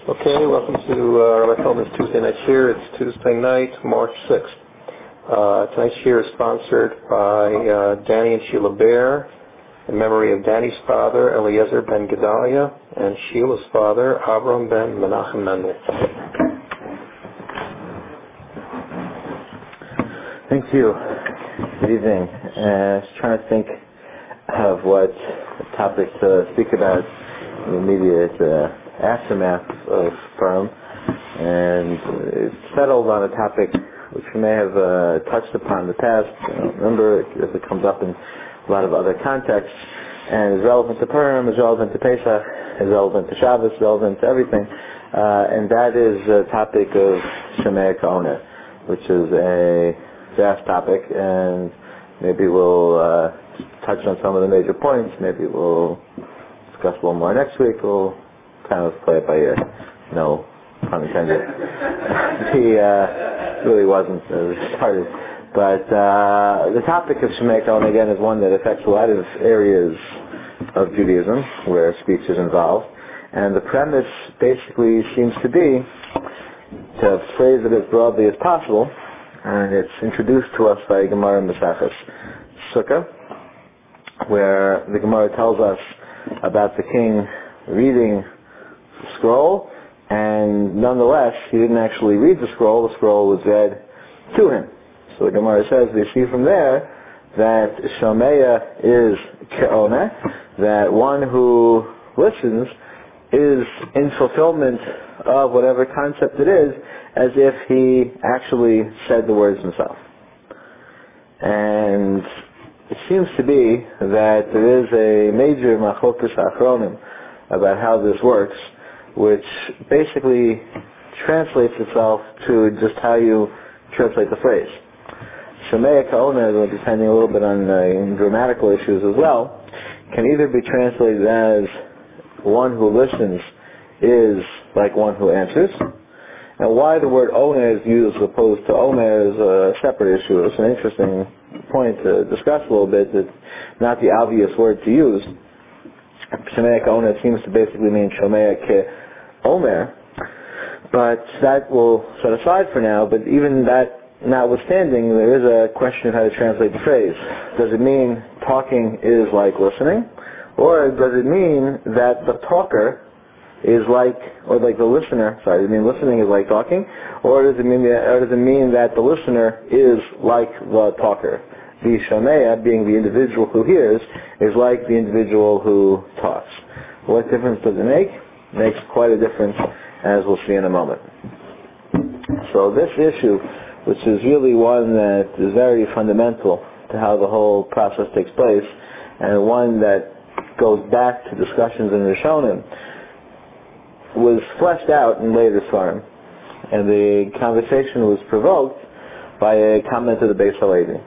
Okay, welcome to Rabbi Feldman's Tuesday Night Shir. It's Tuesday night, March 6th. Tonight's Shir is sponsored by Danny and Sheila Bear in memory of Danny's father, Eliezer ben Gedalia, and Sheila's father, Avram ben Menachem Mendel. Thank you. Good evening. I was trying to think of what topic to speak about in the immediate aftermath of Purim, and settled on a topic which we may have touched upon in the past. Remember, as it comes up in a lot of other contexts, and is relevant to Purim, is relevant to Pesach, is relevant to Shabbos, relevant to everything, and that is the topic of Shomea Ka'oneh, which is a vast topic, and maybe we'll touch on some of the major points. Maybe we'll discuss a little more next week. We'll kind of play it by ear. No pun intended. He really wasn't started. But the topic of Shomea Ka'oneh, again, is one that affects a lot of areas of Judaism where speech is involved. And the premise basically seems to be to phrase it as broadly as possible. And it's introduced to us by Gemara Maseches Sukkah, where the Gemara tells us about the king reading the scroll, and nonetheless, he didn't actually read the scroll was read to him. So the Gemara says, we see from there that Shomea is Ka'oneh, that one who listens is in fulfillment of whatever concept it is, as if he actually said the words himself. And it seems to be that there is a major machlokas achronim about how this works, which basically translates itself to just how you translate the phrase. Shomea Ka'oneh, depending a little bit on grammatical issues as well, can either be translated as one who listens is like one who answers. Now, why the word Oneh is used as opposed to Omer is a separate issue. It's an interesting point to discuss a little bit. It's not the obvious word to use. Shomea Ka'oneh seems to basically mean Shomea Ke-Omer, but that we'll set aside for now. But even that notwithstanding, there is a question of how to translate the phrase. Does it mean talking is like listening? Or does it mean that the talker is like, or like the listener, sorry, does it mean listening is like talking? Or does it mean that the listener is like the talker? The Shomea, being the individual who hears, is like the individual who talks. What difference does it make? It makes quite a difference, as we'll see in a moment. So this issue, which is really one that is very fundamental to how the whole process takes place, and one that goes back to discussions in Rishonim, was fleshed out in later Sfarim. And the conversation was provoked by a comment of the Beis Halevi.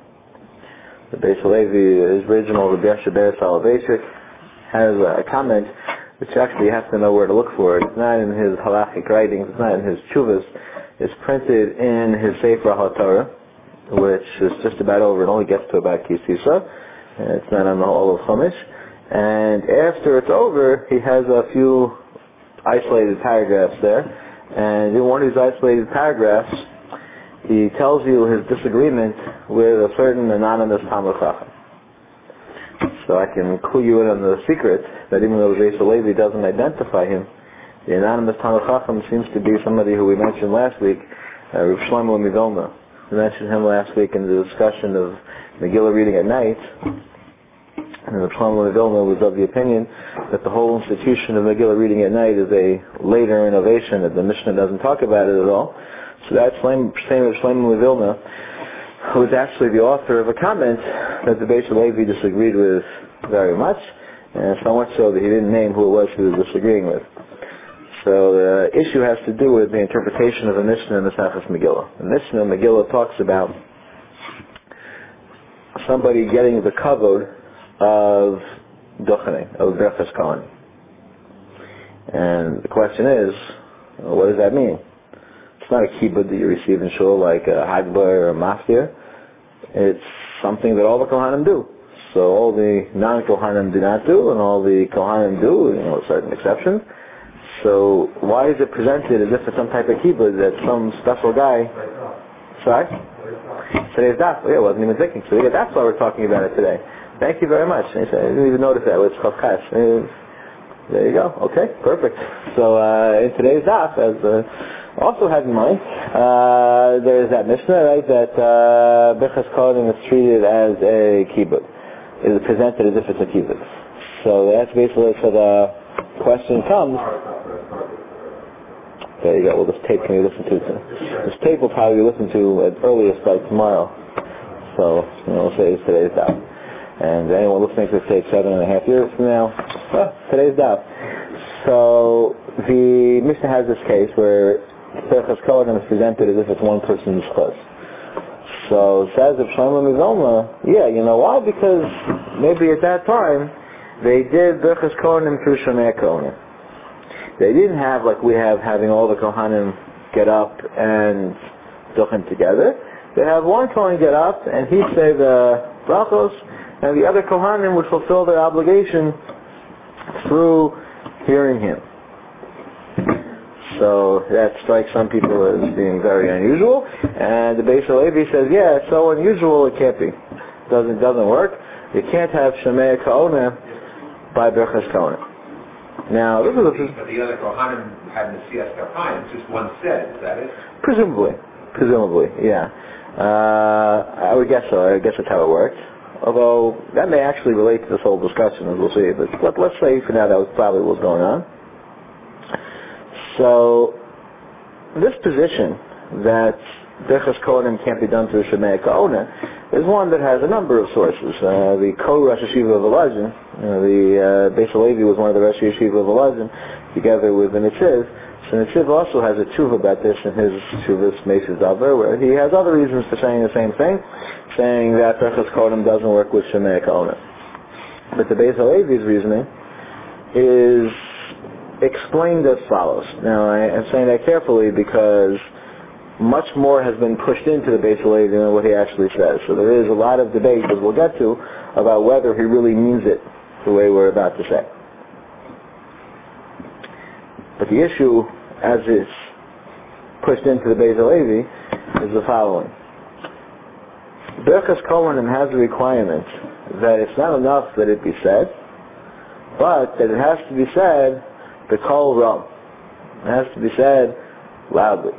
The Beis Halevi, his original Rabbi Yasher Ber Soloveitchik, has a comment which actually you have to know where to look for it. It's not in his halachic writings, it's not in his tshuvas. It's printed in his Sefer HaTorah, which is just about over. It only gets to about Kisisa. It's not on the whole of Chumash. And after it's over, he has a few isolated paragraphs there. And in one of these isolated paragraphs, he tells you his disagreement with a certain anonymous Talmid Chacham. So I can clue you in on the secret that even though Beis Halevi doesn't identify him, the anonymous Talmid Chacham seems to be somebody who we mentioned last week, Rav Shlomo Mivilna. We mentioned him last week in the discussion of Megillah reading at night. And Rav Shlomo Mivilna was of the opinion that the whole institution of Megillah reading at night is a later innovation, that the Mishnah doesn't talk about it at all. So that same Rav Shlomo Mivilna was actually the author of a comment that the Beis Halevi disagreed with very much, and so much so that he didn't name who it was he was disagreeing with. So the issue has to do with the interpretation of the Mishnah in the Maseches Megillah. The Mishnah Megillah talks about somebody getting the kavod of Dochane, of Berachas Kohen. And the question is, what does that mean? It's not a kibbud that you receive in shul like a Hagbar or a Maftir. It's something that all the Kohanim do. So all the non-Kohanim do not do, and all the Kohanim do, with certain exceptions. So why is it presented as if it's some type of kibbutz that some special guy? Sorry? Today's daf. Yeah, I wasn't even thinking. So yeah, that's why we're talking about it today. Thank you very much. I didn't even notice that. It's Chavkas. There you go. Okay, perfect. So in today's daf, as also have in mind, there is that Mishnah, right, that Birchas Kohanim is treated as a kibbutz. It is presented as if it's a kibbutz. So that's basically, so the question comes, there you go. Well, this tape can be listened to. This tape will probably be listened to at earliest by tomorrow. So, we'll say it's today's daf. And anyone listening to this tape 7.5 years from now, today's daf. So, the Mishnah has this case where Birchas Kohanim is presented as if it's one person's chus. So, says if Shlomo Mizoma, yeah, you know why? Because maybe at that time, they did Birchas Kohanim through Shomei Kohanim. They didn't have, like we have, having all the Kohanim get up and duchen together. They have one Kohen get up and he say the brachos, and the other Kohanim would fulfill their obligation through hearing him. So that strikes some people as being very unusual, and the Beis Halevi says, yeah, it's so unusual it can't be. Doesn't work. You can't have Shomei Kohanim by Birchas Kohanim. Now, this is but the other Kohanim had Nesias Kapayim, just one said, is that it? Presumably, yeah. I would guess so. I guess that's how it works. Although, that may actually relate to this whole discussion, as we'll see. But let's say for now that was probably what was going on. So, this position that Birchas Kohanim can't be done through Shomei Kohanim is one that has a number of sources. The Rosh Yeshiva of Volozhin, the Beis Halevi was one of the Rosh Yeshiva of Volozhin, together with the Netziv. So Netziv also has a tshuva about this in his Tshuvas Meishes Davar, where he has other reasons for saying the same thing, saying that Birchas Kohanim doesn't work with Shomei Kohanim. But the Beis Halevi's reasoning is explained as follows. Now, I am saying that carefully because much more has been pushed into the Beis Halevi than what he actually says. So there is a lot of debate, as we'll get to, about whether he really means it the way we're about to say. But the issue, as it's pushed into the Beis Halevi, is the following. Birchas Kohanim has a requirement that it's not enough that it be said, but that it has to be said b'kol ram. It has to be said loudly.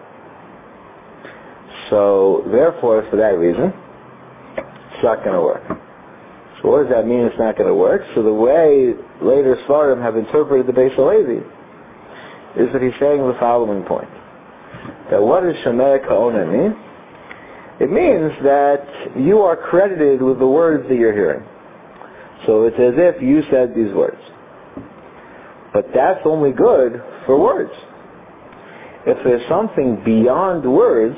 So, therefore, for that reason, it's not going to work. So what does that mean it's not going to work? So the way later Svarim have interpreted the Beis Halevi is that he's saying the following point. That what does Shomei Kohanim mean? It means that you are credited with the words that you're hearing. So it's as if you said these words. But that's only good for words. If there's something beyond words,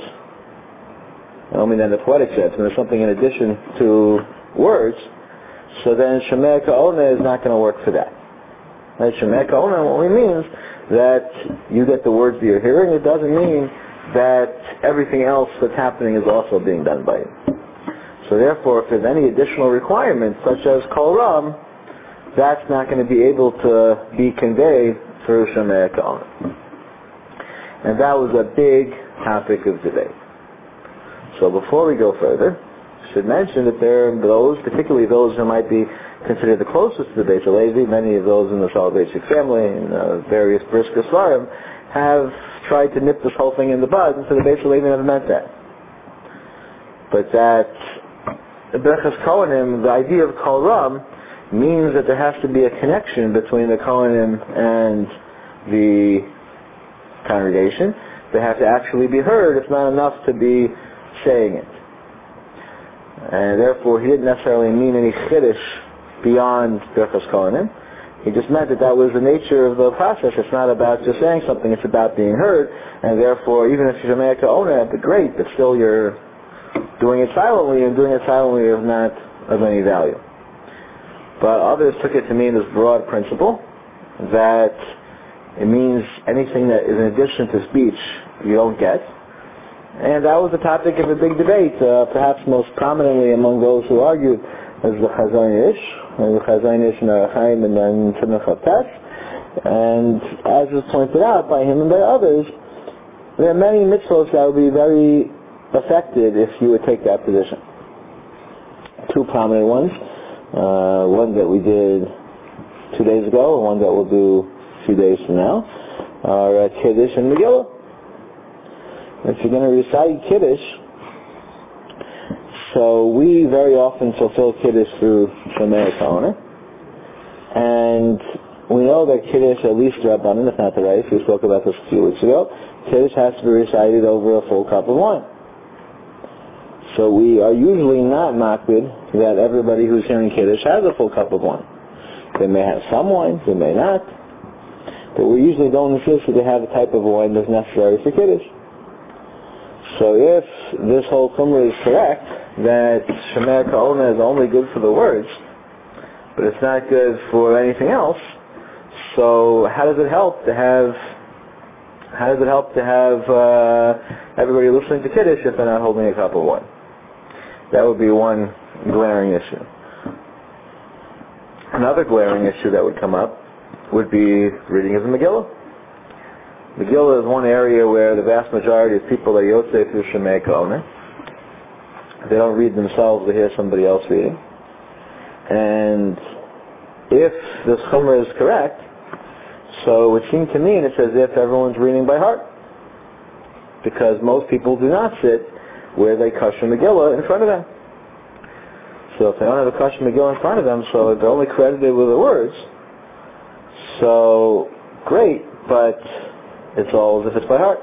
I don't mean that in the poetic sense, and there's something in addition to words, so then Shomei Kohanim is not going to work for that. Right? Shomei Kohanim only means that you get the words that you're hearing. It doesn't mean that everything else that's happening is also being done by you. So therefore, if there's any additional requirements, such as Kol Ram, that's not going to be able to be conveyed through Shomei Kohanim. And that was a big topic of debate. So before we go further, I should mention that there are those, particularly those who might be considered the closest to the Beis Halevi, many of those in the Soloveitchik family and various Brisker Svarim, have tried to nip this whole thing in the bud, and so the Beis Halevi never meant that. But that Birchas Kohanim, the idea of Kol Ram, means that there has to be a connection between the Kohanim and the congregation. They have to actually be heard. It's not enough to be saying it. And therefore, he didn't necessarily mean any chiddush beyond Birchas Kohanim. He just meant that that was the nature of the process. It's not about just saying something, it's about being heard. And therefore, even if you're Shomei Kohanim, that's great, but still you're doing it silently, and doing it silently is not of any value. But others took it to mean this broad principle that it means anything that is in addition to speech you don't get. And that was the topic of a big debate, perhaps most prominently among those who argued as the Chazon Ish and the Chazon Ish and Arachaim and then Tzemach Haftas, And as was pointed out by him and by others, there are many mitzvot that would be very affected if you would take that position. Two prominent ones, one that we did 2 days ago and one that we'll do a few days from now, are Kiddush and Megillah. If you're going to recite Kiddush, so we very often fulfill Kiddush through Shomei Ka'ona, and we know that Kiddush, at least Rabbanan, if not the Reif, we spoke about this a few weeks ago, Kiddush has to be recited over a full cup of wine. So we are usually not makbid that everybody who's hearing Kiddush has a full cup of wine. They may have some wine, they may not, but we usually don't insist that they have the type of wine that's necessary for Kiddush. So if this whole Qumrah is correct, that Shomei Ka'ona is only good for the words, but it's not good for anything else, so how does it help to have everybody listening to Kiddush if they're not holding a cup of wine? That would be one glaring issue. Another glaring issue that would come up would be reading of the Megillah. Megillah is one area where the vast majority of people are yotzei through Shomei Ka'ona. They don't read themselves, they hear somebody else reading. And if this Chumrah is correct, so it would seem to me it's as if everyone's reading by heart. Because most people do not sit where they kasher Megillah in front of them. So if they don't have a kasher Megillah in front of them, so they're only credited with the words, so great, but it's all as if it's by heart.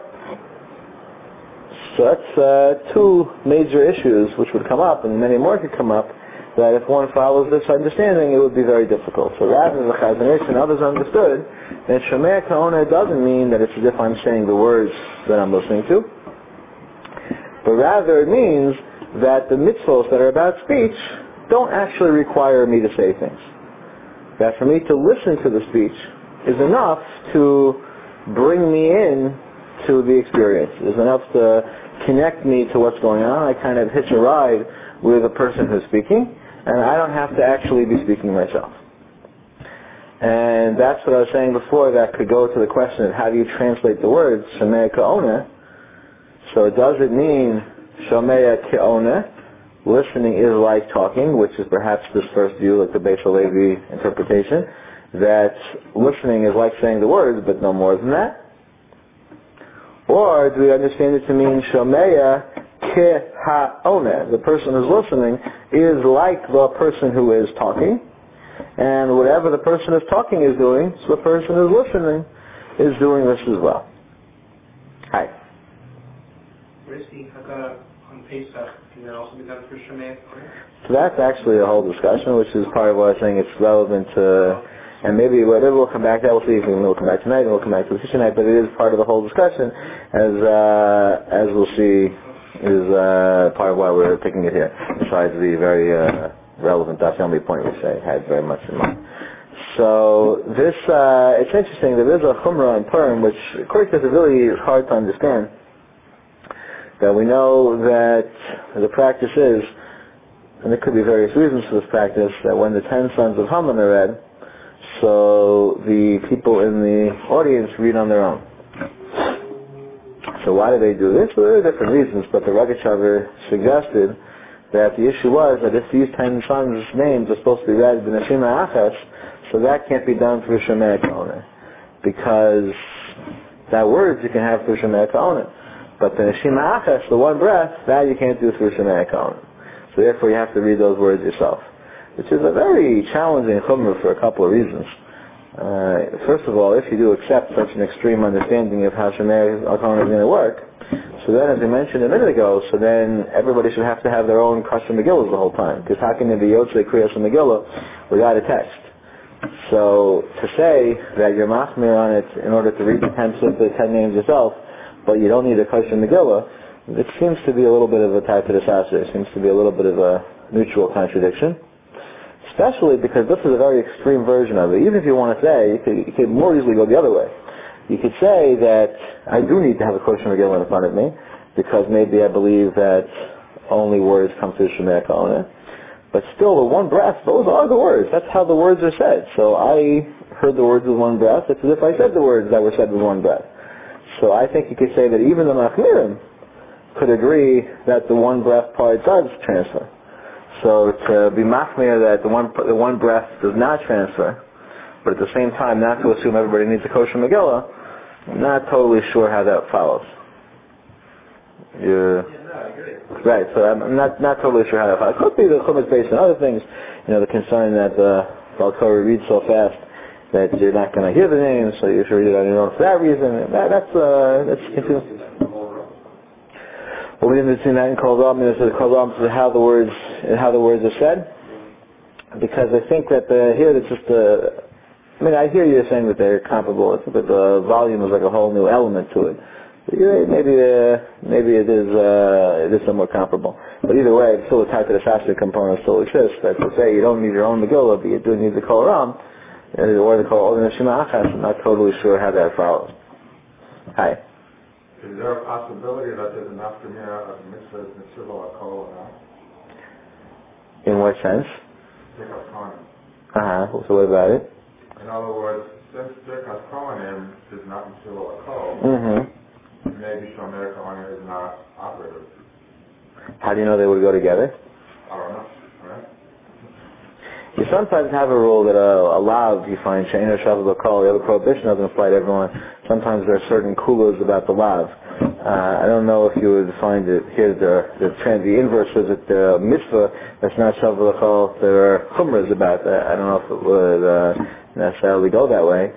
So that's two major issues which would come up, and many more could come up, that if one follows this understanding, it would be very difficult. So rather than the Chazon Ish and others understood, that Shomei Ka'ona doesn't mean that it's as if I'm saying the words that I'm listening to, but rather it means that the mitzvos that are about speech don't actually require me to say things. That for me to listen to the speech is enough to bring me in to the experience. Is enough to connect me to what's going on. I kind of hitch a ride with the person who's speaking, and I don't have to actually be speaking myself. And that's what I was saying before, that could go to the question of how do you translate the words Shomei Ka'ona. So does it mean Shomei Ka'ona, listening is like talking, which is perhaps this first view, like the Beis Halevi interpretation, that listening is like saying the words, but no more than that? Or do we understand it to mean Shomei Ka'ona, the person who's listening is like the person who is talking, and whatever the person is talking is doing, so the person who's listening is doing this as well. Hi. Where's the Haggadah on Pesach? Can that also be done for Shomei? So that's actually a whole discussion, which is part of why I was saying it's relevant to, and maybe whatever we'll come back to, we'll see if we'll come back tonight, and we'll come back to the tonight, but it is part of the whole discussion, as we'll see, is part of why we're picking it here, besides the very relevant Daf Yomi point which I had very much in mind. So this, it's interesting, there is a Chumrah in Purim, which according to us it really is hard to understand. That we know that the practice is, and there could be various reasons for this practice, that when the 10 sons of Haman are read, so the people in the audience read on their own. So why do they do this? Well, there are different reasons, but the Rogatchover suggested that the issue was that if these 10 sons' names are supposed to be read in Neshima Achas, so that can't be done through Shomei Ka'ona, because that words you can have through Shomei Ka'ona. But the Neshima Achas, the one breath, that you can't do through Shomei Ka'ona. So therefore you have to read those words yourself, which is a very challenging chumrah for a couple of reasons. First of all, if you do accept such an extreme understanding of how Shomei Ka'ona is going to work, so then, as we mentioned a minute ago, so then everybody should have to have their own Kasher Megillah the whole time, because how can there be Yotzei Kriyas Megillah without a text? So to say that you're machmir on it in order to read the 10 names yourself, but you don't need a Kasher Megillah, it seems to be a little bit of a type of disaster. It seems to be a little bit of a mutual contradiction. Especially because this is a very extreme version of it. Even if you want to say, you could more easily go the other way. You could say that I do need to have a Kasher Megillah in front of me, because maybe I believe that only words come through Shomei Ka'ona. But still, the one breath, those are the words. That's how the words are said. So I heard the words with one breath, it's as if I said the words that were said with one breath. So I think you could say that even the Machmirim could agree that the one breath part does transfer. So to be Machmir that the one breath does not transfer, but at the same time not to assume everybody needs a kosher Megillah, I'm not totally sure how that follows. Right, so I'm not totally sure how that follows. It could be the Chumash based on other things, the concern that the Baal Korah reads so fast that you're not going to hear the name, so you should read it on your own for that reason. That's continuing. Well, we didn't between that and Kol Ram, and Kol Ram is how the words are said, because I think that here it's just I hear you saying that they're comparable, but the volume is like a whole new element to it. Maybe it is somewhat comparable. But either way, it's still a type of the Shastra component still exists. That's to say, you don't need your own Megillah, but you do need the Kol Ram, or the Kol Oden Shema Achas. I'm not totally sure how that follows. Hi. Is there a possibility that there's an aftermath of mitzvahs and civil akol or not? In what sense? Birkas Kohanim. So what about it? In other words, since Birkas Kohanim is not in civil akol, maybe Shomer Kohanim is not operative. How do you know they would go together? I don't know. Right? You sometimes have a rule that a lav you find she'eino shavu b'kol. The other prohibition doesn't apply to everyone. Sometimes there are certain kulas about the lav. I don't know if you would find it here. The inverse is that the mitzvah that's not shavu b'kol. There are chumras about that. I don't know if it would necessarily go that way.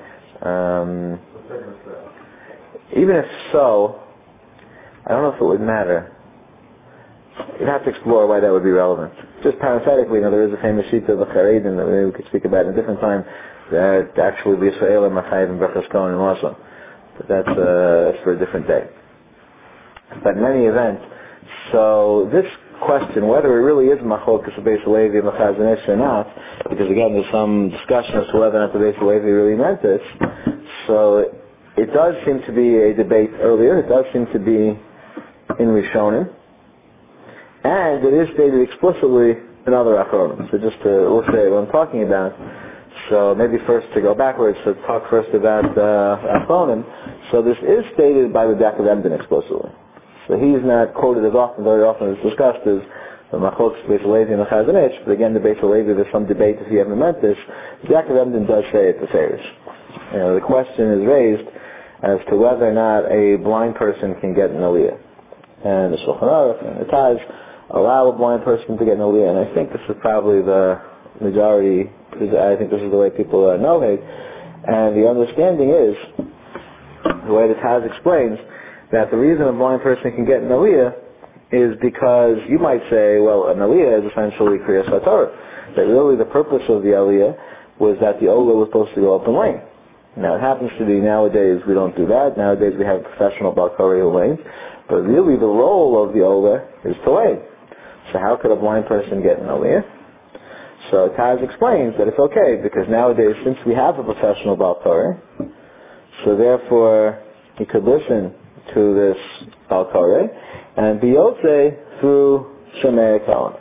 Even if so, I don't know if it would matter. You'd have to explore why that would be relevant. Just parenthetically, there is a famous sheet of the Charedim that maybe we could speak about in a different time, that actually the Yisrael and Machayev and Birkas Kohanim also. But that's for a different day. But in any event, so this question, whether it really is Machokas of Beis Levi and Chazon Ish or not, because again there's some discussion as to whether or not the Beis Levi really meant this, so it does seem to be a debate earlier, it does seem to be in Rishonim, and it is stated explicitly in other Achronim. So just to illustrate what I'm talking about, so maybe first to go backwards, to talk first about Achronim. So this is stated by the Yaakov Emden explicitly. So he's not quoted as often, very often as discussed as the Machlokas Beis Levi and the Chazon Ish, but again the Beis Levi, there's some debate if he ever meant this. Yaakov Emden does say it to Farish. The question is raised as to whether or not a blind person can get an aliyah. And the Shulchan Aruch and the Taz allow a blind person to get an aliyah, and I think this is probably the majority, I think this is the way people know it, and the understanding is, the way the Taz explains, that the reason a blind person can get an aliyah is because you might say, well, an aliyah is essentially Kriyas HaTorah, that really the purpose of the aliyah was that the Ola was supposed to go up in lane. Now it happens to be nowadays we don't do that, nowadays we have professional Baal Korah lanes, but really the role of the Ola is to lane. So how could a blind person get an aliyah? So Taz explains that it's okay, because nowadays, since we have a professional Baal Korah, so therefore he could listen to this Baal Korah and be Yotzei through Shomei Kohen.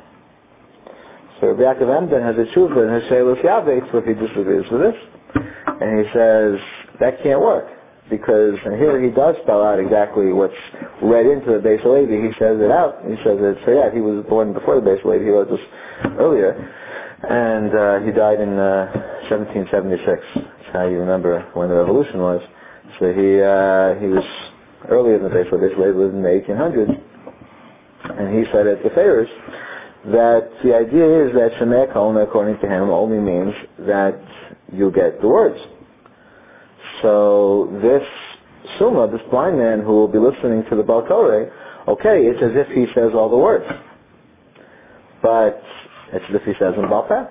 So Rabbi Yaakov Emden has a tshuva in his Sheilus Yavetz where he disagrees with this, and he says that can't work. Because, and here he does spell out exactly what's read into the Beis Levi. He says it out. He says it. So yeah, he was born before the Beis Levi. He wrote this earlier, and he died in 1776. That's how you remember when the revolution was. So he was earlier than the Beis Levi. Beis Levi lived in the 1800s, and he said at the Farish that the idea is that Shemei Kohen, according to him, only means that you get the words. So this Summa, this blind man who will be listening to the Baal Korah, okay, it's as if he says all the words. But it's as if he says them Baal Peh.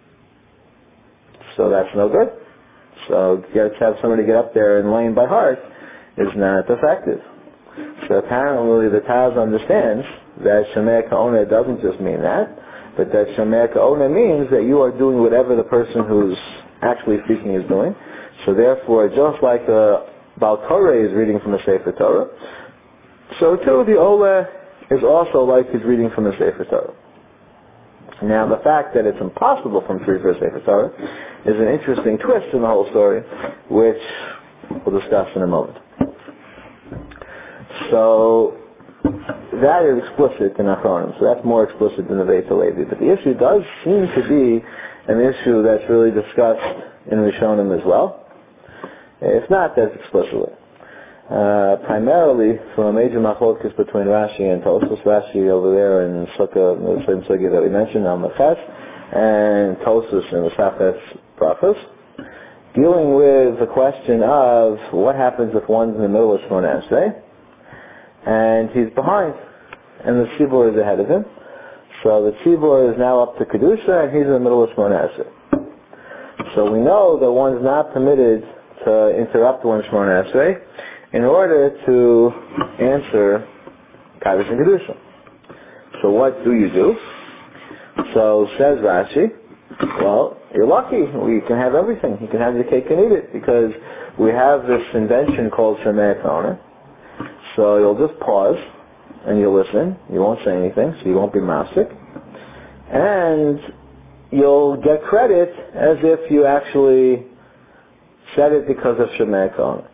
So that's no good. So to have somebody get up there and lane by heart is not effective. So apparently the Taz understands that Shomei Ka'oneh doesn't just mean that, but that Shomei Ka'oneh means that you are doing whatever the person who's actually speaking is doing. So therefore, just like the Baal Korah is reading from the Sefer Torah, so too the Ola is also like he's reading from the Sefer Torah. Now the fact that it's impossible from three for a Sefer Torah is an interesting twist in the whole story, which we'll discuss in a moment. So that is explicit in Achronim, so that's more explicit than the Beit HaLevi. But the issue does seem to be an issue that's really discussed in Rishonim as well. If not, that's explicitly. Primarily from a major machlokes between Rashi and Tosfos. Rashi over there in Sukkah, the same Sukkah that we mentioned, Al Meches, and Tosfos in the Safes Brachos, dealing with the question of what happens if one's in the middle of Shmoneh Esrei, and he's behind, and the Tzibur is ahead of him. So the Tzibur is now up to Kedusha, and he's in the middle of Shmoneh Esrei. So we know that one's not permitted to interrupt one's Shmoneh Esrei in order to answer Kaddish and Kedusha. So what do you do? So says Rashi, well, you're lucky. You can have everything. You can have your cake and eat it, because we have this invention called Shemei Kona. So you'll just pause and you'll listen. You won't say anything, so you won't be masik. And you'll get credit as if you actually said it because of Shemei Kona.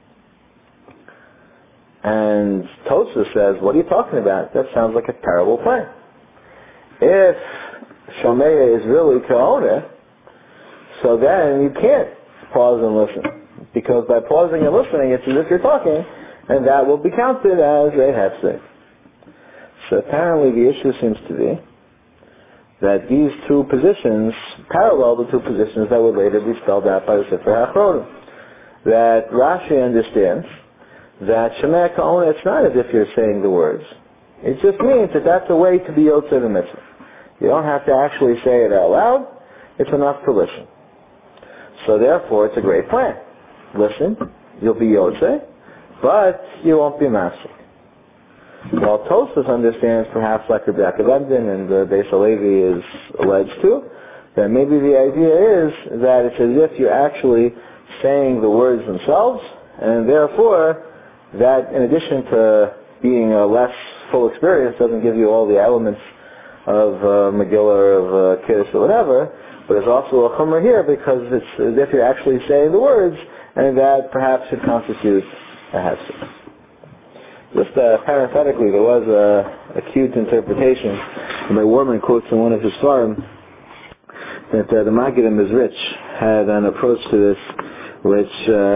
And Tosfos says, what are you talking about? That sounds like a terrible plan. If Shomei is really Ka'oneh, so then you can't pause and listen. Because by pausing and listening, it's as if you're talking, and that will be counted as a hefsek. So apparently the issue seems to be that these two positions parallel the two positions that would later be spelled out by the Sefer HaAchronim. That Rashi understands that Shemei Ka'oneh, it's not as if you're saying the words. It just means that that's a way to be Yotzei the mitzvah. You don't have to actually say it out loud. It's enough to listen. So therefore, it's a great plan. Listen, you'll be Yotzei, but you won't be Masik. While Tosfos understands, perhaps like Rabbi Yaakov Emden and the Beis HaLevi is alleged to, that maybe the idea is that it's as if you're actually saying the words themselves, and therefore that, in addition to being a less full experience, doesn't give you all the elements of Megillah or of Kiddush or whatever, but there's also a chumrah here because it's as if you're actually saying the words, and that perhaps should constitute a hefsek. Just parenthetically, there was a cute interpretation by Warman quotes in one of his farms that the Maggid Mezritch had an approach to this which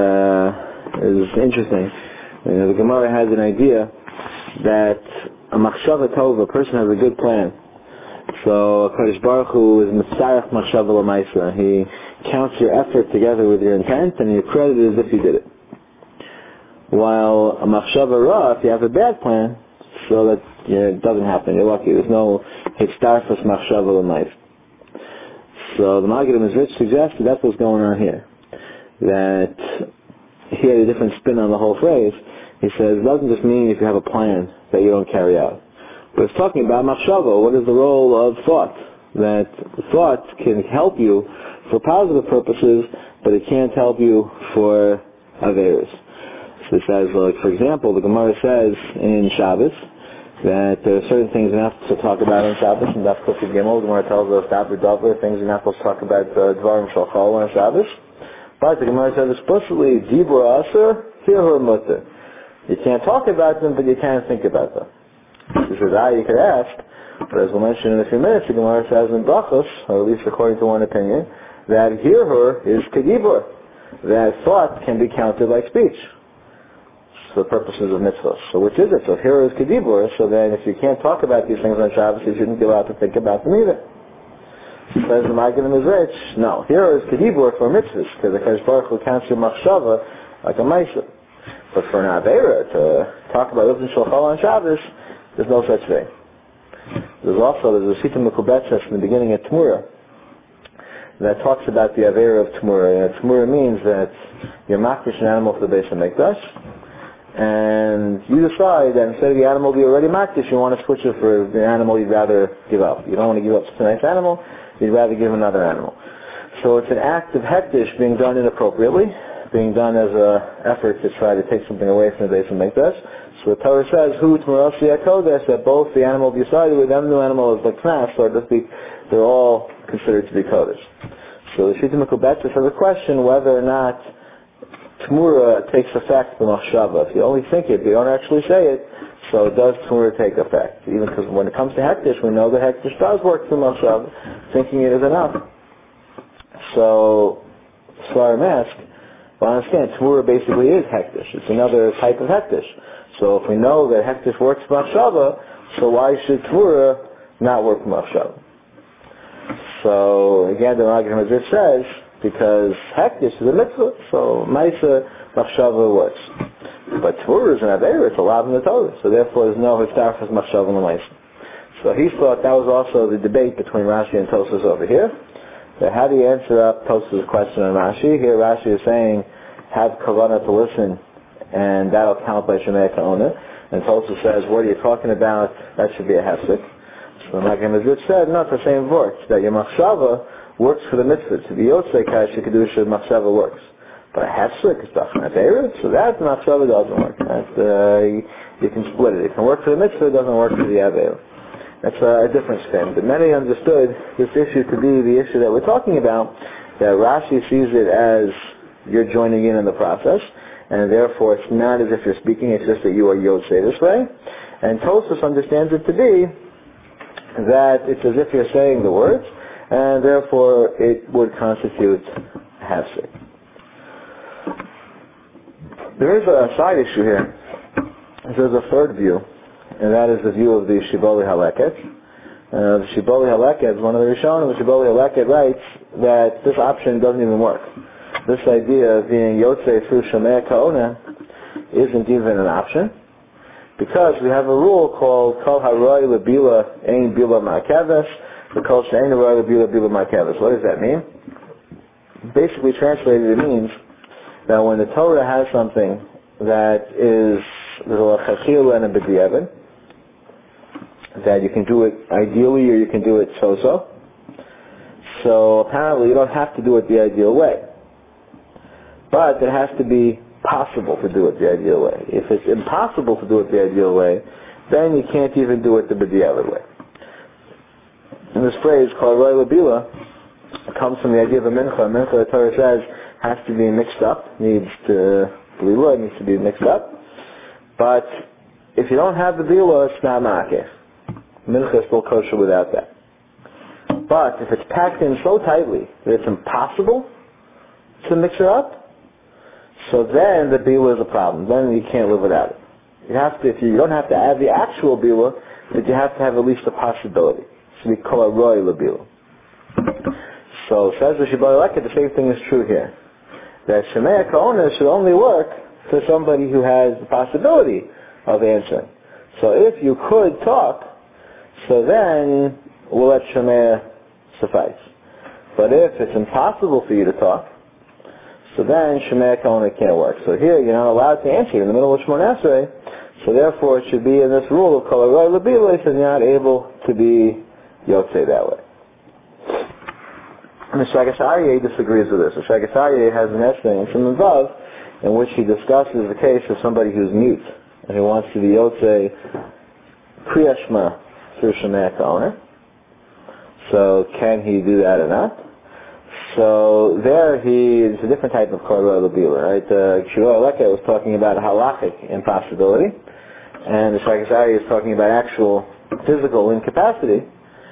is interesting. The Gemara has an idea that a machshava tova, a person has a good plan. So Kadosh Baruch Hu is mitzarech machshava l'maisa. He counts your effort together with your intent, and you're credited as if you did it. While a machshava ra, if you have a bad plan, so that it doesn't happen, you're lucky. There's no hitzarfus machshava l'maisa. So the Maggid Mezritch suggested that's what's going on here. That he had a different spin on the whole phrase. He says, it doesn't just mean if you have a plan that you don't carry out. But it's talking about machshava. What is the role of thought? That thought can help you for positive purposes, but it can't help you for averos. So it says, like, for example, the Gemara says in Shabbos that there are certain things you're not supposed to talk about on Shabbos, and that's Kufay Gimel. The Gemara tells us that things you're not supposed to talk about Dvarim Shalchol on Shabbos. But the Gemara says explicitly, Dibur Asur, Hirhur Mutter. You can't talk about them, but you can think about them. This is how you could ask, but as we'll mention in a few minutes, the Gemara says in Brachos, or at least according to one opinion, that Hirhur is Kedibur. That thought can be counted like speech. For the purposes of mitzvahs. So which is it? So Hirhur is Kedibur, so then if you can't talk about these things on Shabbos, you shouldn't be allowed to think about them either. Says the Maggid Mezritch, no, here is Kedibur for mitzvahs, because the Kadosh Baruch Hu counts your machshava like a maisa. But for an Aveira, to talk about Lifnei Shulchal on Shabbos, there's no such thing. There's a Sita Mekubetzes in the beginning of Tmura that talks about the Aveira of Tmura. Tmura means that you're makdish an animal for the Beis HaMikdash, and you decide that instead of the animal you already makdish, you want to switch it for the animal you'd rather give up. You don't want to give up such a nice animal, you'd rather give another animal. So it's an act of hektish being done inappropriately, being done as an effort to try to take something away from the Beis HaMikdash. So the Torah says, Hu T'marasi HaKodesh, that both the animal you decided with and the animal is like knas, so to speak, they're all considered to be Kodesh. So the Shita Mekubetzes has a question whether or not Tmura takes effect from Machshava. If you only think it, you don't actually say it, so does Tmura take effect? Even because when it comes to Hektish, we know that Hektish does work through Machshava. Thinking it is enough. So, Svarim ask, well, understand, Tmura basically is Hektish. It's another type of Hektish. So if we know that Hektish works for Machshava, so why should Tmura not work for Machshava? So again, the Magen Hazir says, because Hektish is a mitzvah, so Maisa Machshava works. But Tmura is an Aveira, it's a lav in the Torah, so therefore there's no Histarchas Machshava in the Maisa. So he thought that was also the debate between Rashi and Tosfos over here. So how do you answer up Tosfos' question on Rashi? Here Rashi is saying, have kavanah to listen, and that'll count by Shemei Ka'ona. And Tosfos says, what are you talking about? That should be a hefsek. So Magen Hazir said, no, it's the same works, that your machshava works for the mitzvah. To be yotzei kash kedusha, machshava works. But a hefsek is dafna aveira, so that machshava doesn't work. You can split it. It can work for the mitzvah, it doesn't work for the aveira. That's a different spin. But many understood this issue to be the issue that we're talking about, that Rashi sees it as you're joining in the process, and therefore it's not as if you're speaking, it's just that you are yotzei this way. And Tosfos understands it to be that it's as if you're saying the words, and therefore it would constitute hefsek. There is a side issue here. There's a third view, and that is the view of the Shibbolei Haleket. The Shibbolei Haleket is one of the Rishonim. The Shibbolei Haleket writes that this option doesn't even work. This idea of being yotzei through Shemei Ka'ona isn't even an option, because we have a rule called Kol Haroi Lebila Ein Bila Ma'akeves, the Kol She'ein Haroi Lebila Bila Ma'akeves. What does that mean? Basically translated, it means that when the Torah has something that is there's a chachil and a b'diavad, that you can do it ideally or you can do it so-so. So apparently you don't have to do it the ideal way. But it has to be possible to do it the ideal way. If it's impossible to do it the ideal way, then you can't even do it the b'diavad way. And this phrase, Kol Haroi Lebila, comes from the idea of a mincha. A mincha, the Torah says, has to be mixed up, needs to be mixed up. But if you don't have the bila, it's not ma'akef. Mincha is still kosher without that. But if it's packed in so tightly that it's impossible to mix it up, so then the bila is a problem. Then you can't live without it. You don't have to add the actual bila, but you have to have at least a possibility. So we call it Roy Labila. So says the Shibbolei Haleket, the same thing is true here. That Shemei Ka'ona should only work for somebody who has the possibility of answering. So if you could talk, so then we'll let Shemei suffice. But if it's impossible for you to talk, so then Shemei Ka'ona can't work. So here you're not allowed to answer in the middle of Shemona Esrei, so therefore it should be in this rule of Kol Haroi Lebila, so you're not able to be yotzei that way. And the Shagas Aryeh disagrees with this. The Shagas Aryeh has an essay in Shimon Vav in which he discusses the case of somebody who's mute and who wants to be yotzei Kriya Shema through Shemei Ka'ona. So can he do that or not? So there it's a different type of Kol Haroi Lebila, right? The Shibbolei Haleket was talking about a halachic impossibility, and the Shagas Aryeh is talking about actual physical incapacity.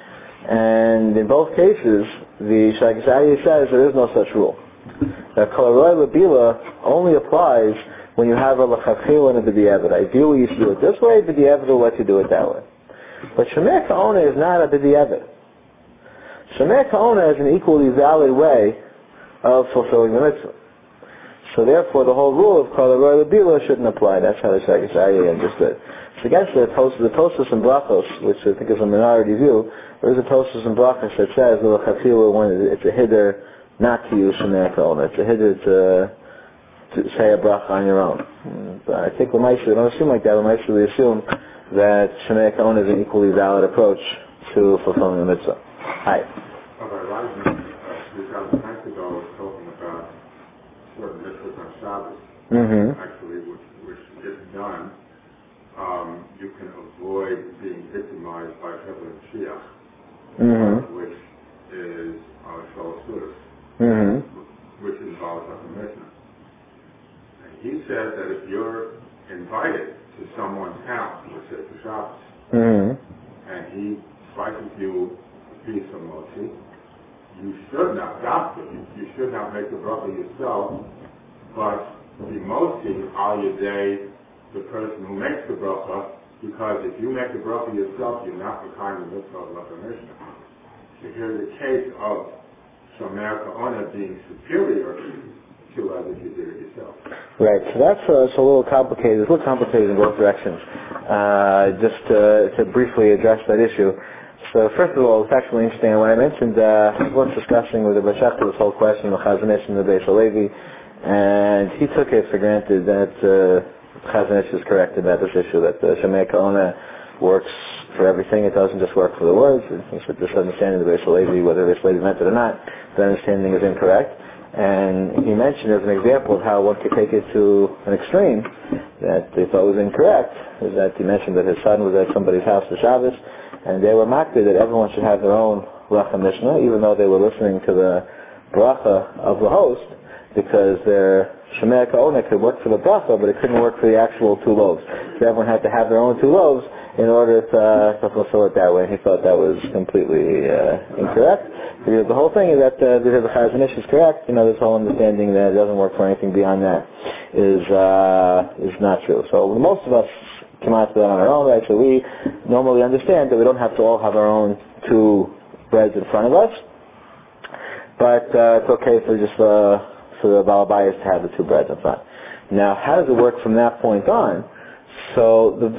And in both cases, the Shagas Aryeh says there is no such rule. That Kol Haroi Lebila only applies when you have a l'chachil and a b'diavad. Ideally, you should do it this way, b'diavad will let you do it that way. But Shemei Ka'ona is not a b'diavad. Shemei Ka'ona is an equally valid way of fulfilling the mitzvah. So therefore, the whole rule of Kol Haroi Lebila shouldn't apply. That's how the Shagas Aryeh understood. It's against the Tosfos and Brachos, which I think is a minority view. There is a Tosfos and Brachos that says it's a hiddur not to use Shemei Ka'ona. It's a hiddur to say a bracha on your own. But I think we don't assume like that. We assume that Shemei Ka'ona is an equally valid approach to fulfilling the mitzvah. Hi. We've got a month ago was talking about certain mitzvahs on Shabbos, actually, which if done, you can avoid being victimized by Hevel and Shiach, which is Shalosh Sudas. which involves a Mishnah. And he says that if you're invited to someone's house, let's say for Shabbos, and he slices you a piece of motzi, you should not, you should not make the bracha yourself, but the motzi al yedei, the person who makes the bracha, because if you make the bracha yourself, you're not behind the mitzvah of a Mishnah. So here's the case of Shomer Ka'ona being superior to as if you did it yourself. Right, so that's it's a little complicated. It's a little complicated in both directions. Just to briefly address that issue. So first of all, it's actually interesting. When I mentioned, I was discussing with the Bashak this whole question of Chazon Ish and the Beis Halevi, and he took it for granted that Chazon Ish is correct about this issue, that Shomer Ka'ona works for everything. It doesn't just work for the words. He thinks that this understanding of the Beis Halevi, whether the Beis Halevi meant it or not, the understanding is incorrect. And he mentioned as an example of how one could take it to an extreme that they thought was incorrect, is that he mentioned that his son was at somebody's house for Shabbos, and they were makbid that everyone should have their own bracha mishnah, even though they were listening to the bracha of the host, because their Shomer Ka'ona could work for the bracha, but it couldn't work for the actual two loaves. So everyone had to have their own two loaves in order to fulfill it that way. He thought that was completely incorrect. Because the whole thing is that because the Chazon Ish is correct, this whole understanding that it doesn't work for anything beyond that is not true. So most of us come out to that on our own, right? So we normally understand that we don't have to all have our own two breads in front of us, but it's okay for just for the Baal Bayis to have the two breads in front. Now, how does it work from that point on? So the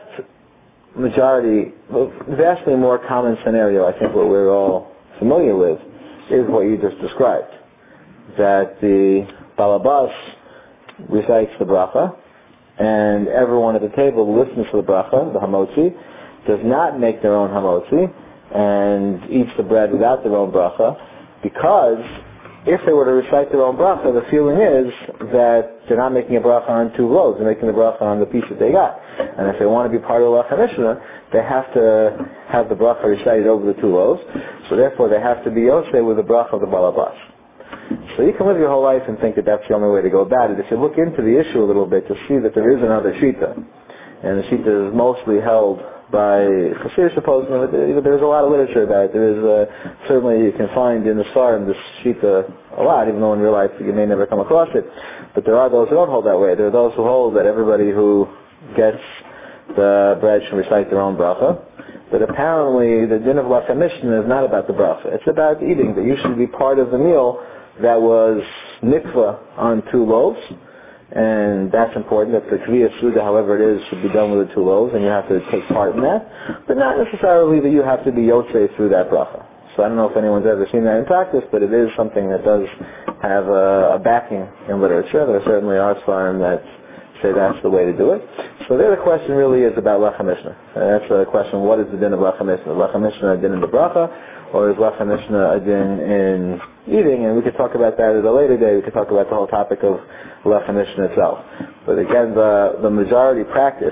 vastly more common scenario, I think what we're all familiar with, is what you just described. That the balabas recites the bracha, and everyone at the table listens to the bracha, the hamotzi, does not make their own hamotzi, and eats the bread without their own bracha, because if they were to recite their own bracha, the feeling is that they're not making a bracha on two loaves, they're making the bracha on the piece that they got. And if they want to be part of the Lacha Mishnah, they have to have the bracha recited over the two loaves, so therefore they have to be Yosei with the bracha of the balabas. So you can live your whole life and think that that's the only way to go about it. If you look into the issue a little bit, you'll see that there is another shita, and the shita is mostly held by Chassidus, supposedly, but there's a lot of literature about it. There is certainly you can find in the Svarim this shita a lot, even though in real life you may never come across it. But there are those who don't hold that way. There are those who hold that everybody who gets the bread should recite their own bracha. But apparently the din of Lacha Mishnah is not about the bracha. It's about eating, that you should be part of the meal that was nikva on two loaves. And that's important, that the Kviyas Suda, however it is, should be done with the two loaves, and you have to take part in that. But not necessarily that you have to be Yotzei through that bracha. So I don't know if anyone's ever seen that in practice, but it is something that does have a backing in literature. There certainly are Svarim that say that's the way to do it. So there the question really is about Lacha Mishnah. That's the question, what is the din of Lacha Mishnah? Lacha Mishnah a din in the bracha, or is Lacha Mishnah a din in eating? And we could talk about that at a later day. We could talk about the whole topic of Lacha Mishnah itself. But again, the majority practice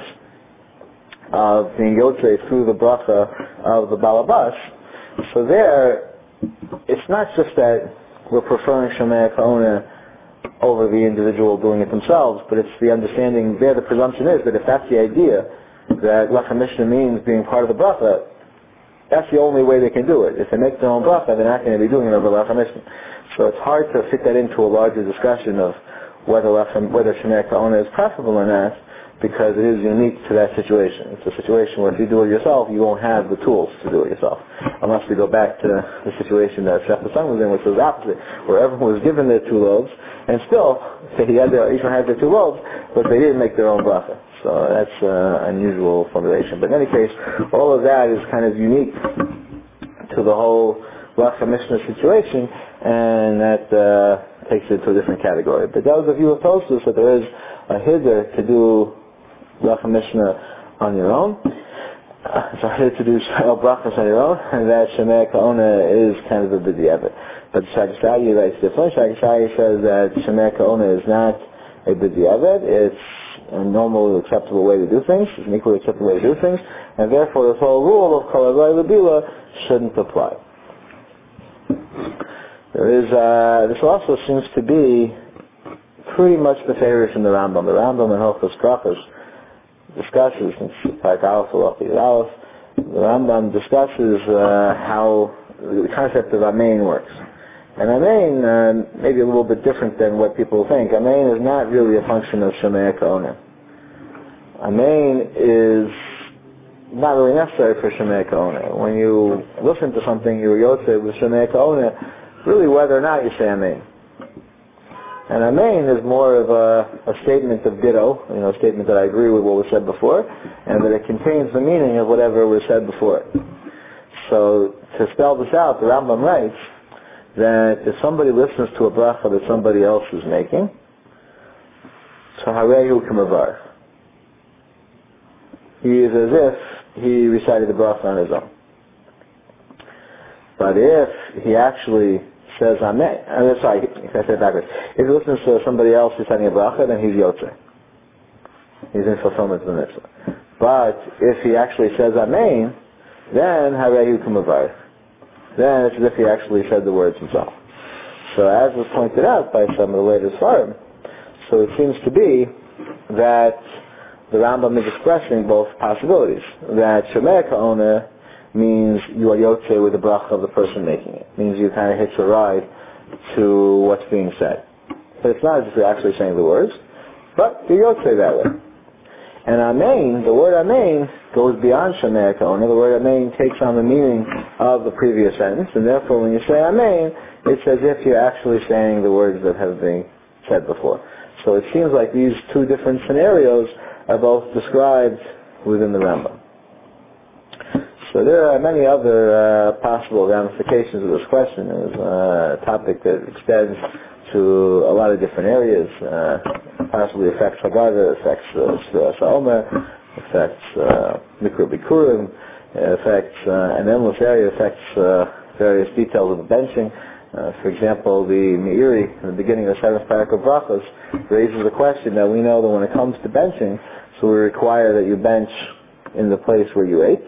of being Yotzei through the bracha of the balabas, so there, it's not just that we're preferring Shomer Ka'ona over the individual doing it themselves, but it's the understanding there, the presumption is that if that's the idea, that Lacha Mishnah means being part of the bracha, that's the only way they can do it. If they make their own bracha, they're not going to be doing it over Lacha Mishnah. So it's hard to fit that into a larger discussion of whether Shomer Ka'ona is preferable or not, because it is unique to that situation. It's a situation where if you do it yourself, you won't have the tools to do it yourself. Unless we go back to the situation that Shef Hassan was in, which was the opposite, where everyone was given their two loaves, and still, each one had their two loaves, but they didn't make their own bracha. So that's an unusual formulation. But in any case, all of that is kind of unique to the whole Lacha Mishnah situation, and that takes it to a different category. But those of you who have told us that there is a hiddur to do Lacha Mishnah on your own, it's a hiddur to do brachas on your own, and that Shomer Ka'ona is kind of a b'diavad. But Shagashayi writes different. Shagashayi says that Shomer Ka'ona is not a b'diavad, it's a normal, acceptable way to do things, it's an equally acceptable way to do things, and therefore this whole rule of Kol Haray L'Bila shouldn't apply. This also seems to be pretty much the favorite from the Rambam. The Rambam in Hilchos Brachos discusses, in Parak Aleph, the Rambam discusses how the concept of Amen works. And Amen maybe a little bit different than what people think. Amen is not really a function of Shomea Ka'ona. Amen is not really necessary for Shomea Ka'ona. When you listen to something, you're Yotze with Shomea Ka'ona, really whether or not you say Amen. And Amen is more of a statement of ditto, a statement that I agree with what was said before, and that it contains the meaning of whatever was said before. So, to spell this out, the Rambam writes that if somebody listens to a bracha that somebody else is making, so harehu k'mavar. He is as if he recited the bracha on his own. But if he actually says Amen, I said it backwards. If he listens to somebody else reciting a bracha, then he's Yotze. He's in fulfillment of the mitzvah. But if he actually says Amen, then harehu k'mavar. Then it's as if he actually said the words himself. So as was pointed out by some of the later Sfarim, so it seems to be that the Rambam is expressing both possibilities. That Shomea Ka'ona means you are Yotze with the bracha of the person making it. It means you kind of hitch a ride to what's being said. But it's not as if you're actually saying the words, but you're Yotze that way. And Amen, the word Amen goes beyond Shomea Ka'ona. The word Amen takes on the meaning of the previous sentence, and therefore when you say Amen, it's as if you're actually saying the words that have been said before. So it seems like these two different scenarios are both described within the Rambam. So there are many other possible ramifications of this question. It's a topic that extends to a lot of different areas. Possibly affects Haggadah, affects Sfiras HaOmer, affects Mikra Bikurim, affects an endless area, affects various details of the benching. For example, the Meiri, in the beginning of the 7th Parak of Brachos, raises the question that we know that when it comes to benching, so we require that you bench in the place where you ate.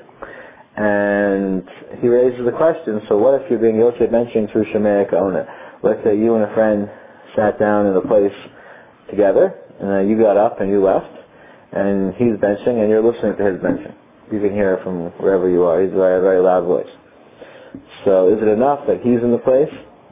And he raises the question, so what if you're being Yotze benching through Shomea Ka'ona? Let's say you and a friend sat down in a place together, and you got up and you left, and he's benching and you're listening to his benching. You can hear it from wherever you are. He's a very, very loud voice. So is it enough that he's in the place,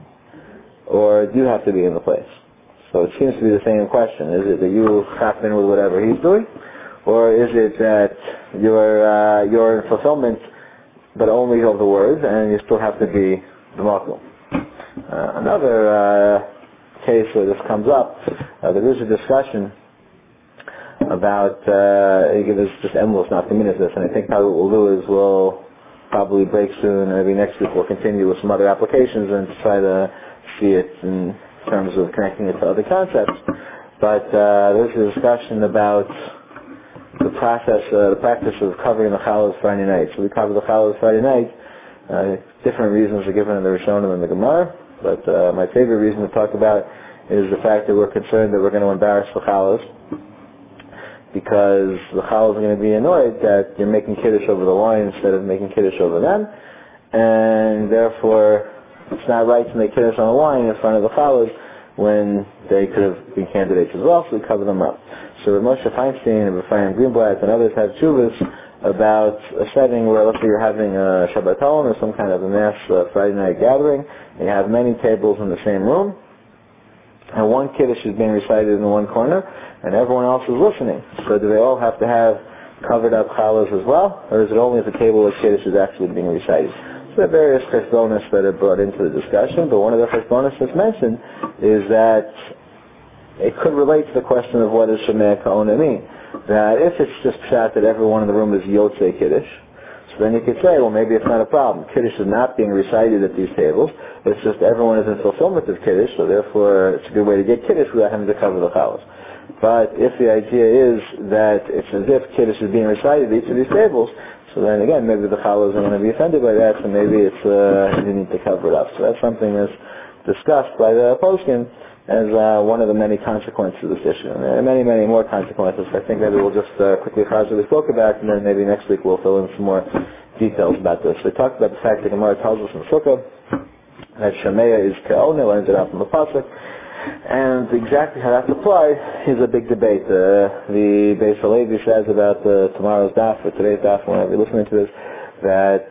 or do you have to be in the place? So it seems to be the same question. Is it that you tap in with whatever he's doing, or is it that you're in fulfillment but only of the words, and you still have to be the makom? Another case where this comes up, there is a discussion about, there's just endless not to minute this, and I think probably what we'll do is we'll probably break soon, and maybe next week we'll continue with some other applications and try to see it in terms of connecting it to other concepts. But there's a discussion about the practice of covering the Challah Friday night. So we cover the Challah Friday night. Different reasons are given in the Rishonim and the Gemara, but my favorite reason to talk about is the fact that we're concerned that we're going to embarrass the Challahs, because the Challahs are going to be annoyed that you're making Kiddush over the wine instead of making Kiddush over them, and therefore it's not right to make Kiddush on the wine in front of the Challahs when they could have been candidates as well, so we cover them up. So Moshe Feinstein and Ephraim Greenblatt and others have tshuvas about a setting where, let's say you're having a Shabbaton or some kind of a mass Friday night gathering, and you have many tables in the same room, and one Kiddush is being recited in one corner, and everyone else is listening. So do they all have to have covered up challahs as well, or is it only at the table where Kiddush is actually being recited? So there are various cheshbonos that are brought into the discussion, but one of the cheshbonos that's mentioned is that it could relate to the question of what does Shomea Ka'ona mean. That if it's just pshat that everyone in the room is Yotze Kiddush, so then you could say, well, maybe it's not a problem. Kiddush is not being recited at these tables. It's just everyone is in fulfillment of Kiddush, so therefore it's a good way to get Kiddush without having to cover the challahs. But if the idea is that it's as if Kiddush is being recited at each of these tables, so then again, maybe the challahs are going to be offended by that, so maybe it's you need to cover it up. So that's something that's discussed by the poskim as one of the many consequences of this issue. And there are many, many more consequences. I think maybe we'll just quickly chaz what we spoke about, and then maybe next week we'll fill in some more details about this. We talked about the fact that Gemara tells us in Sukkah that Shemaya is Ke'ona, learns it out from the pasuk. And exactly how that's applied is a big debate. The Beis Halevi says about tomorrow's daf or today's daf, whenever you're listening to this, that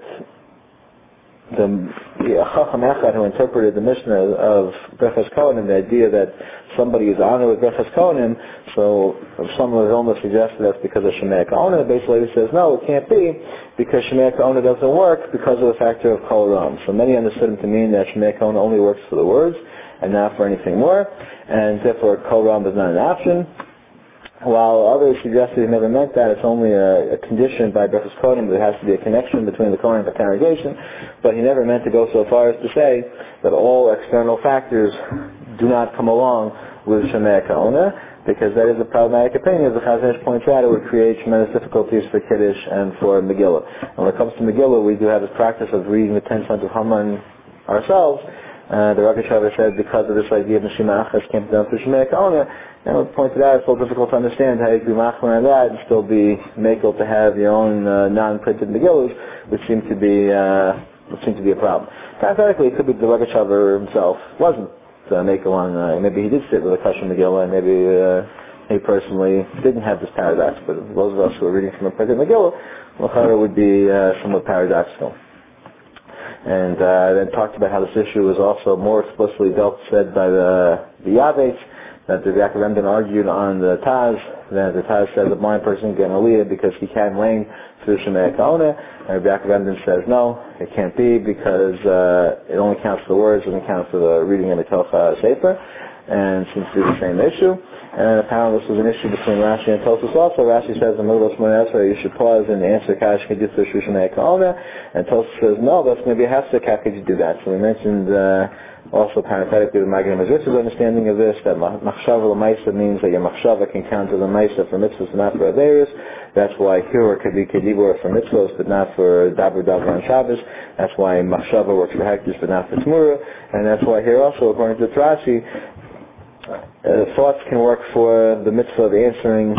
the Chacham Echad who interpreted the Mishnah of Brechas Kohanim, the idea that somebody is honored with Brechas Kohanim, so someone has almost suggested that's because of Shemaya Ka'ona. The Beis Halevi says no, it can't be, because Shemaya Ka'ona doesn't work because of the factor of Kol Ram. So many understood him to mean that Shemaya Ka'ona only works for the words and not for anything more, and therefore Kol Ram is not an option. While others suggested he never meant that, it's only a condition by Brechas Kohanim that there has to be a connection between the Kohen and the congregation, but he never meant to go so far as to say that all external factors do not come along with Shemaya Ka'ona, because that is a problematic opinion. As the Chazon Ish points out, it would create tremendous difficulties for Kiddush and for Megillah. And when it comes to Megillah, we do have this practice of reading the 10 sons of Haman ourselves. The Rogatchover said because of this idea of Neshima Achas came down through Shemaya Ka'ona, and we pointed out it's so difficult to understand how you can be machmer on that and still be makel to have your own non-printed Megillahs, which seemed to be a problem. Parenthetically, it could be the Rogatchover himself wasn't makel on. Maybe he did sit with a Kosher Megillah, and maybe he personally didn't have this paradox. But those of us who are reading from a printed Megillah, Machara would be somewhat paradoxical. And then talked about how this issue was also more explicitly said by the Yavetz, that the Yaakov Emden argued on the Taz, that the Taz says a blind person can get an aliyah because he can't lane through Shemaya Ka'ona, and Yaakov Emden says no, it can't be because it only counts for the words, it doesn't count for the reading in the Telcha Sefer, and seems to be the same issue. And apparently this was an issue between Rashi and Tosfos also. Rashi says in Megillah Shmoneh Esrei you should pause and answer Kash Kedusha Shemaya Ka'ona, and Tosfos says no, that's maybe a hefsek, how could you do that? So we mentioned also parenthetically the Magen Mazritz's understanding of this, that Machshava L'Maisa means that your Machshava can count as a Maisa for mitzvahs and not for Averis. That's why Hirur could be Kedibur for mitzvahs but not for Davar on Shabbos. That's why Machshava works for Hektish but not for Tmura. And that's why here also, according to Rashi, thoughts can work for the mitzvah of answering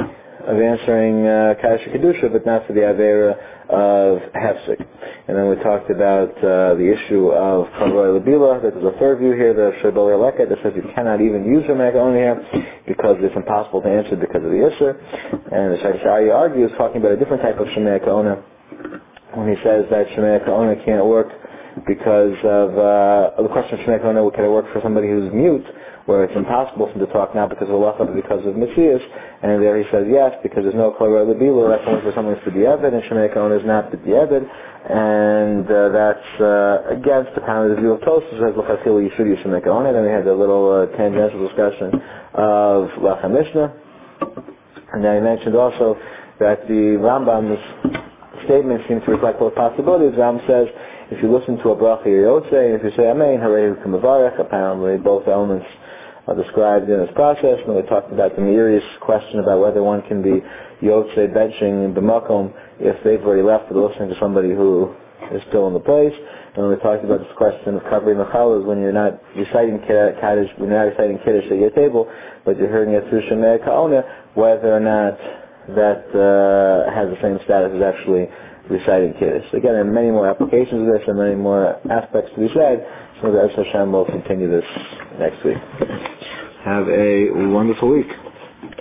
Kadosh Kedusha, but not for the Avera of Hefsek. And then we talked about the issue of Kavroy Labila. There's a third view here, the Shebel Leket, that says you cannot even use Shemaya Ka'ona here because it's impossible to answer because of the Isser. And the Shari argues, talking about a different type of Shemaya Ka'ona, when he says that Shemaya Ka'ona can't work because of the question of Shemaya Ka'ona, can it work for somebody who's mute, where it's impossible for him to talk now because of Lacha, but because of Messias, and there he says yes, because there's no Kavroy Labila, that's only for someone who's B'di'evet, and Shemaya Ka'ona is not B'di'evet, and that's against the kind of the view of Tosfos, who says L'chachila you should use Shemaya Ka'ona. Then we had a little tangential discussion of Lacha Mishnah, and then he mentioned also that the Rambam's statement seems to reflect both possibilities. Ram says, if you listen to a bracha Yotze, and if you say Amen, Harei K'mavarech, apparently both elements are described in this process. And we talked about the Meiri's question about whether one can be Yotze benching in B'makom if they've already left, but listening to somebody who is still in the place. And we talked about this question of covering Mechalas when you're not reciting Kaddish, when you're not reciting Kiddush at your table, but you're hearing it through Shemaya Ka'ona, whether or not that has the same status as actually reciting Kiddush. Again, there are many more applications of this and many more aspects to be said, so that Hashem will continue this next week. Have a wonderful week.